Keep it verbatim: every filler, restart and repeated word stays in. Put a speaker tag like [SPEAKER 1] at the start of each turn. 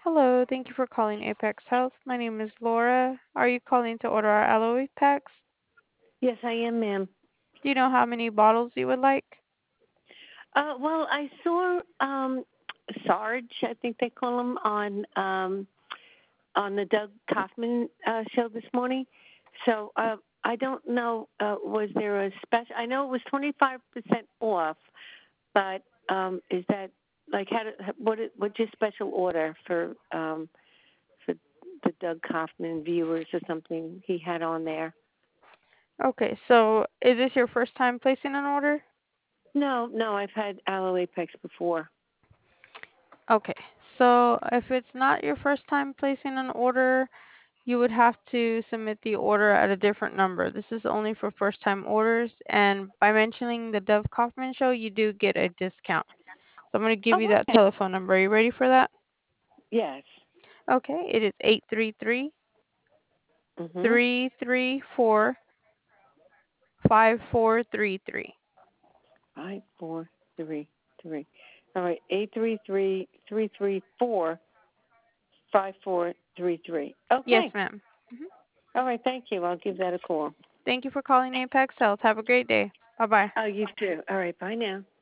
[SPEAKER 1] Hello, thank you for calling Apex Health. My name is Laura. Are you calling to order our aloe packs?
[SPEAKER 2] Yes, I am, ma'am.
[SPEAKER 1] Do you know how many bottles you would like?
[SPEAKER 2] Uh, well, I saw um, Sarge, I think they call him, on um, on the Doug Kaufman uh, show this morning. So uh, I don't know. Uh, was there a special? I know it was twenty five percent off, but um, is that like how? Did, what? What's your special order for um, for the Doug Kaufman viewers or something he had on there?
[SPEAKER 1] Okay, so is this your first time placing an order?
[SPEAKER 2] No, no, I've had Aloe Apex before.
[SPEAKER 1] Okay, so if it's not your first time placing an order, you would have to submit the order at a different number. This is only for first time orders, and by mentioning the Dove Kaufman show, you do get a discount. So I'm going to give
[SPEAKER 2] Oh,
[SPEAKER 1] you that
[SPEAKER 2] okay.
[SPEAKER 1] telephone number. Are you ready for that?
[SPEAKER 2] Yes.
[SPEAKER 1] Okay, it is eight three three,
[SPEAKER 2] Mhm.
[SPEAKER 1] three three four, five four three three.
[SPEAKER 2] Five four three three. All right, eight three three three three four five four three three.
[SPEAKER 1] Yes,
[SPEAKER 2] Okay.
[SPEAKER 1] ma'am. Mhm.
[SPEAKER 2] All right, thank you. I'll give that a call.
[SPEAKER 1] Thank you for calling Apex Health. Have a great day. Bye bye.
[SPEAKER 2] Oh, you too. All right, bye now.